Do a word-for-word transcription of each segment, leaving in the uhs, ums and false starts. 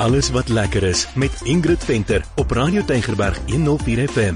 Alles wat lekker is met Ingrid Venter op Radio Tygerberg honderdvier F M.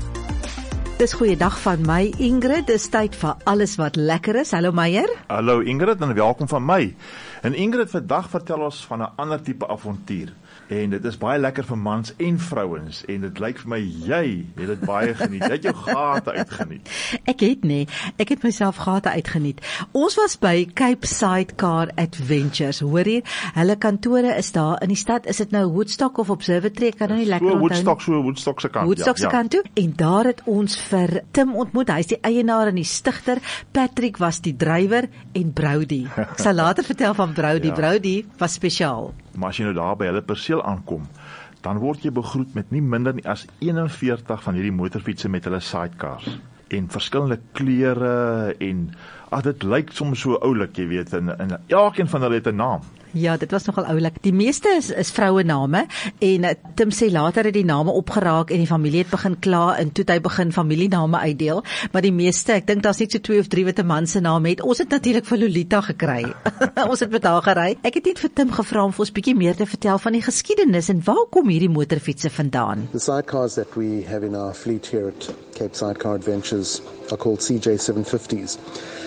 Dis goeiedag van my, Ingrid. Dis tyd vir alles wat lekker is. Hallo Meyer. Hallo Ingrid en welkom van my. En Ingrid, vandag vertel ons van 'n ander tipe avontuur. En dit is baie lekker vir mans en vrouens. En dit lyk vir my, jy het dit baie geniet. Jy het jou gate uitgeniet. Ek het nie. Ek het myself gate uitgeniet. Ons was by Cape Sidecar Adventures. Hoor hier, hulle kantore is daar in die stad. Is dit nou Woodstock of Observatory? Ek kan nou nie lekker onthou. Woodstock, so Woodstock se kant. Woodstock se ja, kant toe. En daar het ons vir Tim ontmoet. Hy is die eienaar en die stigter. Patrick was die drywer en Brody. Ek sal later vertel van Brody. Ja. Brody was spesiaal. Maar as jy nou daar by hulle perseel aankom, dan word jy begroet met nie minder nie as eenenveertig van hierdie motorfietsse met hulle sidecars. En verskillende kleure en ag, dit lyk soms so oulik, jy weet, en, en elkeen van hulle het 'n naam. Ja, dit was nogal oulik. Die meeste is, is vrouename en uh, Tim sê later het die name opgeraak en die familie het begin kla en toe het hy begin familiename uitdeel, maar die meeste, ek dink daar's net so twee of drie wat 'n man se naam het. Ons het natuurlik vir Lolita gekry. Ons het met haar gery. Ek het net vir Tim gevra om vir ons bietjie meer te vertel van die geskiedenis en waar kom hierdie motorfietsse vandaan? The sidecars that we have in our fleet here at Cape Sidecar Adventures are called C J seven fifties.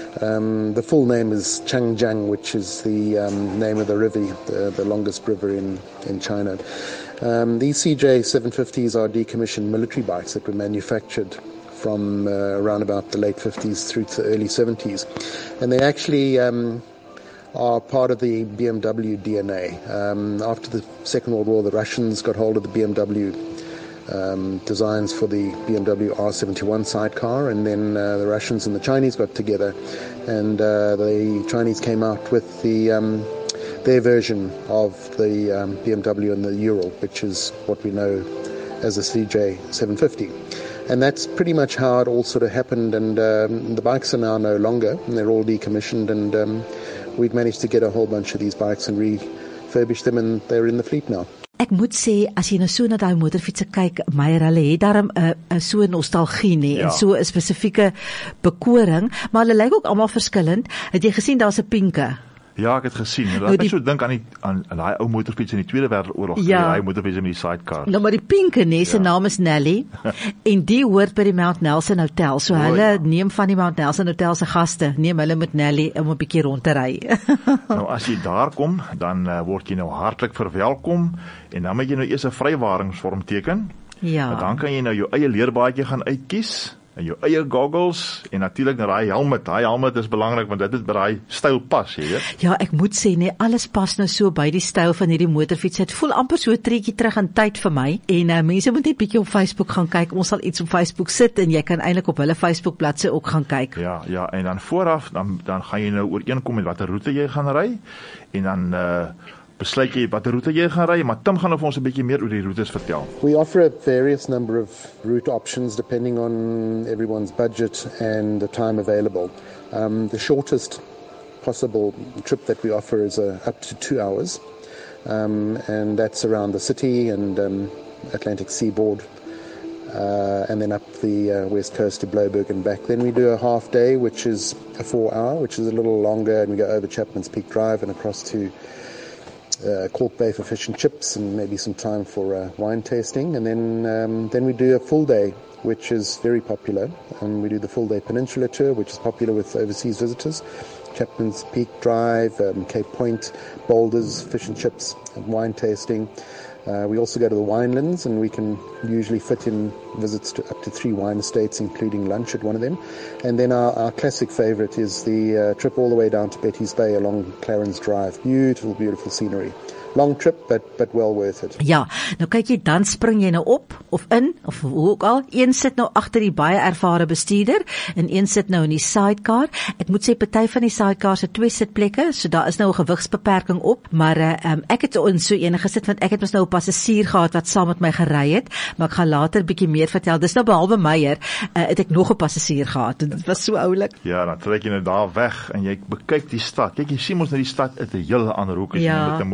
Um, the full name is Changjiang, which is the um, name of the river, the, the longest river in, in China. Um, these C J seven fifties are decommissioned military bikes that were manufactured from uh, around about the late fifties through to the early seventies. And they actually um, are part of the B M W D N A. Um, after the Second World War, the Russians got hold of the B M W Um, designs for the B M W R seventy-one sidecar, and then uh, the Russians and the Chinese got together, and uh, the Chinese came out with the um, their version of the um, B M W and the Ural, which is what we know as the C J seven fifty. And that's pretty much how it all sort of happened, and um, the bikes are now no longer, and they're all decommissioned, and um, we've managed to get a whole bunch of these bikes and refurbish them, and they're in the fleet now. Ek moet sê, as jy nou so na daai motorfietsse kyk, Meyer, hulle het daarom 'n uh, so nostalgie nie, ja. En so 'n spesifieke bekoring, maar hulle lyk ook almal verskillend. Het jy gesien daar's 'n pinke? Ja, ek het gesien. Laat nou, my so dink aan die aan, aan daai ou motorfiets in die Tweede Wêreldoorlog, ja. Daai motorfiets met die sidecar. Nou maar die pinke nee, sy ja. naam is Nelly en die hoort by die Mount Nelson Hotel. So oh, hulle ja. neem van die Mount Nelson Hotel se gaste, neem hulle met Nelly om 'n bietjie rond te ry. Nou as jy daar kom, dan uh, word jy nou hartlik verwelkom en dan moet jy nou eers 'n vrywaringsvorm teken. Ja. En dan kan jy nou jou eie leerbaadjie gaan uitkies. En jou eie goggles en natuurlik nou daai helmet. Daai helmet is belangrik want dit het by daai styl pas, jy weet. Ja, ek moet sê nee, alles pas nou so by die styl van hierdie motorfiets. Dit voel amper so 'n treetjie terug in tyd vir my. En uh, mense moet net bietjie op Facebook gaan kyk. Ons sal iets op Facebook sit en jy kan eintlik op hulle Facebook bladsy ook gaan kyk. Ja, ja, en dan vooraf dan dan gaan jy nou ooreenkom met watter roete jy gaan ry en dan uh besluit jy watter roete jy gaan ry, maar Tim gaan vir ons 'n bietjie meer oor die roetes vertel. We offer a various number of route options depending on everyone's budget and the time available. Um, the shortest possible trip that we offer is uh, up to two hours, um, and that's around the city and um, Atlantic seaboard, uh, and then up the uh, west coast to Blouberg and back. Then we do a half day, which is a four hour, which is a little longer, and we go over Chapman's Peak Drive and across to Uh, Cork Bay for fish and chips and maybe some time for uh, wine tasting, and then um, then we do a full day, which is very popular, and we do the full day Peninsula tour, which is popular with overseas visitors. Chapman's Peak Drive, um, Cape Point, boulders, fish and chips, and wine tasting. Uh, we also go to the winelands, and we can usually fit in visits to up to three wine estates, including lunch at one of them. And then our, our classic favourite is the uh, trip all the way down to Betty's Bay along Clarence Drive. Beautiful, beautiful scenery. Long trip, but but well worth it. Ja, nou kyk jy, dan spring jy nou op of in of hoe ook al. Een sit nou agter die baie ervare bestuurder en een sit nou in die sidecar. Ek moet sê party van die sidecars het twee sitplekke, so daar is nou 'n gewigsbeperking op, maar uh, um, ek het in so een gesit want ek het mos nou 'n passasier gehad wat saam met my gery het, maar ek gaan later bietjie meer vertel. Dis nou behalwe Meyer, uh, het ek nog 'n passasier gehad en dit was so oulik. Ja, dan trek jy nou daar weg en jy bekyk die stad. Kyk, jy sien mos nou die stad uit 'n hele ander hoek as ja. jy met 'n motorfiets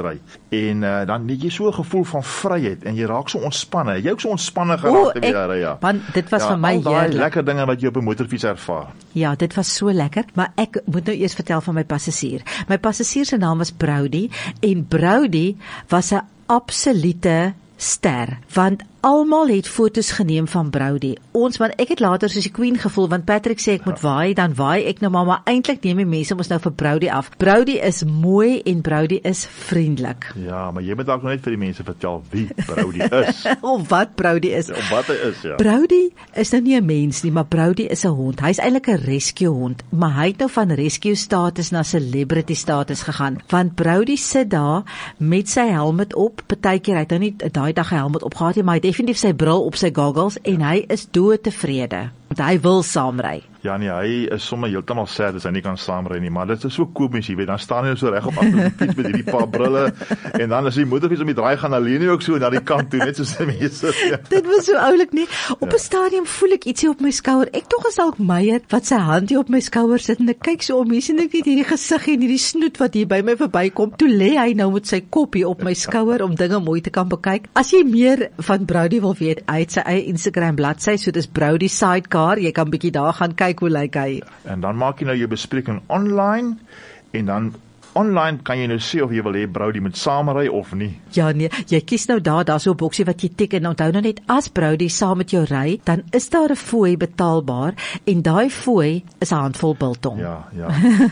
fietsry. En uh, dan het jy so 'n gevoel van vryheid en jy raak so ontspanne. Jy ook so ontspanne geraak te weer ry, ja. Man, dit was ja, vir my al daai heerlik. lekker dinge wat jy op 'n motorfiets ervaar. Ja, dit was so lekker, maar ek moet nou eers vertel van my passasier. My passasier se naam was Brody en Brody was 'n absolute ster, want almal het foto's geneem van Brody. Ons, want ek het later soos die queen gevoel, want Patrick sê ek moet waai, dan waai ek nou maar, maar eintlik neem die mense ons nou vir Brody af. Brody is mooi en Brody is vriendelik. Ja, maar jy moet dalk nog net vir die mense vertel wie Brody is. Of wat Brody is. Of wat hy is, ja. Brody is nou nie 'n mens nie, maar Brody is 'n hond. Hy's eintlik 'n rescue hond, maar hy het nou van rescue status na celebrity status gegaan. Want Brody sit daar met sy helmet op, partykeer hy het nou nie daai dag 'n helmet opgehad nie, maar hy het definitief sy bril op, sy goggles, en hy is doodtevrede. Want hy wil saamry. Ja nee, hy is sommer heeltemal sad as hy nie kan saamry nie, maar dit is so komisch, jy weet, dan staan hy so reg op agter die fiets met hierdie paar brille, en dan as die motorfiets om die draai gaan, dan leun hy ook so na die kant toe, net soos die mense. Ja. Dit was so oulik nie. Op 'n ja. stadium voel ek ietsie op my skouer. Ek tog is dalk Meyer wat sy hand hier op my skouer sit en ek kyk so om, hier sien ek net hierdie gesig en hierdie snoet wat hier by my verbykom. Toe lê hy nou met sy kop hier op my skouer om dinge mooi te kan bekyk. As jy meer van Brody wil weet, hy het sy eie Instagram bladsy, so dis Brody Sidecar. Jy kan bietjie daar gaan kyk hoe lyk hy. En dan maak jy nou jou bespreking online en dan online kan jy nou sê of jy wil hê Brody moet saamry of nie. Ja nee, jy kies nou daar, daar's so 'n boksie wat jy tik en onthou nou net as Brody saam met jou ry, dan is daar 'n fooi betaalbaar en daai fooi is 'n handvol biltong. Ja, ja.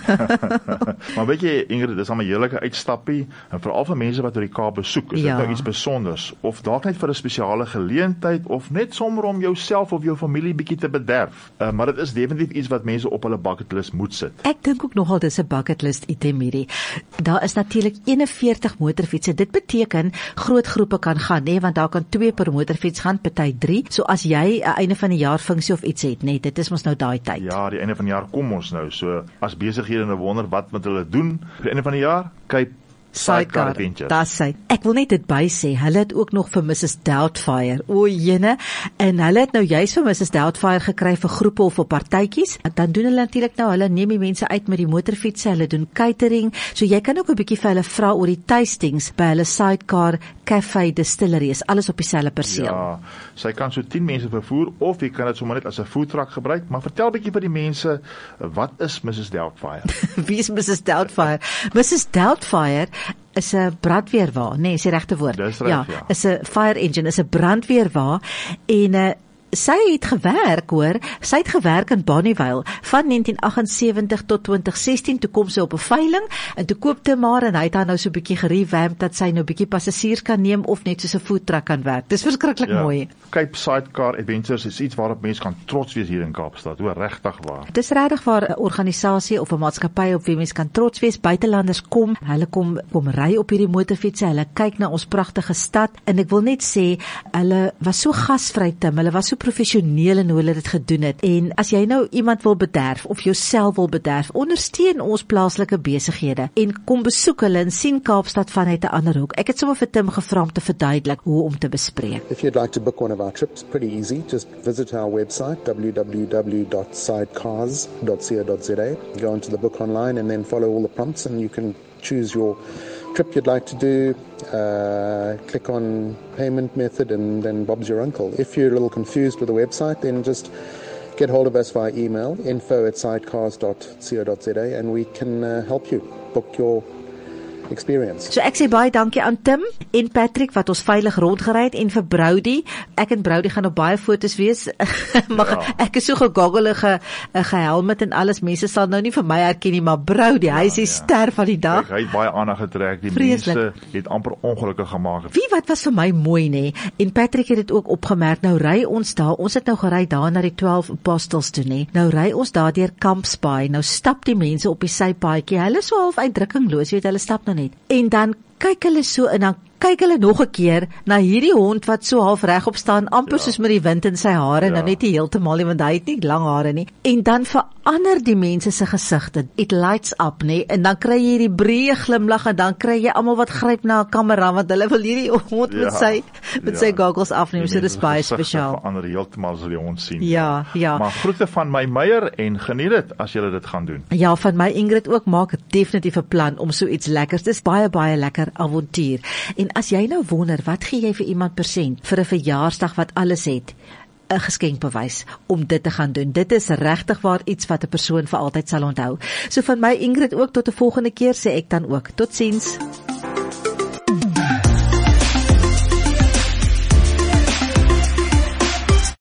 Maar weet jy Ingrid, dis 'n heerlike uitstappie en veral vir mense wat oor die Kaap besoek, is ja. dit nou iets besonders of dalk net vir 'n spesiale geleentheid of net sommer om jouself of jou familie bietjie te bederf. Uh, maar dit is definitief iets wat mense op hulle bucketlist moet sit. Ek dink ook nogal dis 'n bucketlist item hierdie. Daar is natuurlik eenenveertig motorfietsse. Dit beteken groot groepe kan gaan, nee, want daar kan twee per motorfiets gaan, party drie. So as jy 'n einde van die jaar funksie of iets het, nee, dit is mos nou daai tyd. Ja, die einde van die jaar kom ons nou. So as besighede nou wonder wat met hulle doen vir die einde van die jaar, kyk Sidecar Adventure. Dis hy. Ek wil net dit by sê, hulle het ook nog vir Missus Doubtfire. O jene, en hulle het nou juist vir Missus Doubtfire gekry vir groepe of vir partytjies. Dan doen hulle natuurlik nou, hulle neem die mense uit met die motorfietsse, hulle doen catering. So jy kan ook 'n bietjie vir hulle vra oor die tastings by hulle Sidecar Cafe Distillery. Is alles op dieselfde perseel. Ja, sy kan so tien mense vervoer of jy kan dit sommer net as 'n food truck gebruik, maar vertel bietjie vir die mense, wat is Missus Doubtfire? Wie is Missus Doubtfire? Missus Doubtfire is 'n brandweerwa, nee, is die regte woord. Dis reg, ja, ja. Is 'n fire engine, is 'n brandweerwa en 'n uh, sy het gewerk, hoor, sy het gewerk in Bonnievale van negentien agt ses eenenseventig tot twintig sestien, toe kom sy op 'n veiling, en toe koopte maar, en hy het haar nou so 'n bietjie gerevamp, dat sy nou bietjie passasiers kan neem, of net soos 'n food truck kan werk. Dis verskriklik ja. mooi. Cape Sidecar Adventures is iets waarop mense kan trots wees hier in Kaapstad, hoor, regtig waar. Dit is regtig waar 'n organisasie of 'n maatskappy op wie mense kan trots wees. Buitelanders kom, hulle kom, kom ry op hierdie motorfietsse, hulle kyk na ons pragtige stad, en ek wil net sê, hulle was so gasvry, Tim, hulle was so professioneel in hoe hulle dit gedoen het. En as jy nou iemand wil bederf of jouself wil bederf, ondersteun ons plaaslike besighede en kom besoek hulle en sien Kaapstad vanuit 'n ander hoek. Ek het sommer vir Tim gevra om te verduidelik hoe om te bespreek. If you'd like to book one of our trips, pretty easy. Just visit our website w w w dot sidecars dot co dot z a. Go onto the book online and then follow all the prompts and you can choose your trip you'd like to do, uh, click on payment method and then Bob's your uncle. If you're a little confused with the website, then just get hold of us via email, info at sidecars dot co dot z a, and we can uh, help you book your experience. So ek sê baie dankie aan Tim en Patrick wat ons veilig rondgery het, en vir Brody. Ek en Brody gaan op baie foto's wees. maar ja. Ek is so gegoggelige gehelmet en alles. Mense sal nou nie vir my herken nie, maar Brody, ja, hy is die ja. ster van die dag. Kijk, hy het baie aandag getrek. Die Vreeslik. mense het amper ongelukkig gemaak. Wie wat was vir my mooi, nê? En Patrick het dit ook opgemerk. Nou ry ons daar. Ons het nou gery daar na die twaalf apostles toe, nê? Nou ry ons daar deur Kampsbaai. Nou stap die mense op die sypaadjie. Hulle is so half uitdrukkingloos, weet, hulle stap nou net. En dan kyk hulle so en dan kyk hulle nog 'n keer na hierdie hond wat so half regop staan, amper Ja. soos met die wind in sy hare, Ja. nou net nie heeltemal nie, want hy het nie lang hare nie. En dan verander die mense se gesigte. It lights up, nê? En dan kry jy hierdie breë glimlag en dan kry jy almal wat gryp na 'n kamera want hulle wil hierdie hond met Ja. sy met sy Ja. goggles afneem. So dis baie spesiaal. Verander heeltemal as jy die hond sien. Ja, ja. Maar groete van my Meyer en geniet dit as jy dit gaan doen. Ja, van my Ingrid ook, maak definitief 'n plan om so iets lekkers. Dis baie baie lekker avontuur. En as jy nou wonder, wat gee jy vir iemand persent vir 'n verjaarsdag wat alles het? 'n Geskenkbewys om dit te gaan doen. Dit is regtig waar iets wat 'n persoon vir altyd sal onthou. So van my Ingrid ook tot 'n volgende keer sê ek dan ook. Totsiens.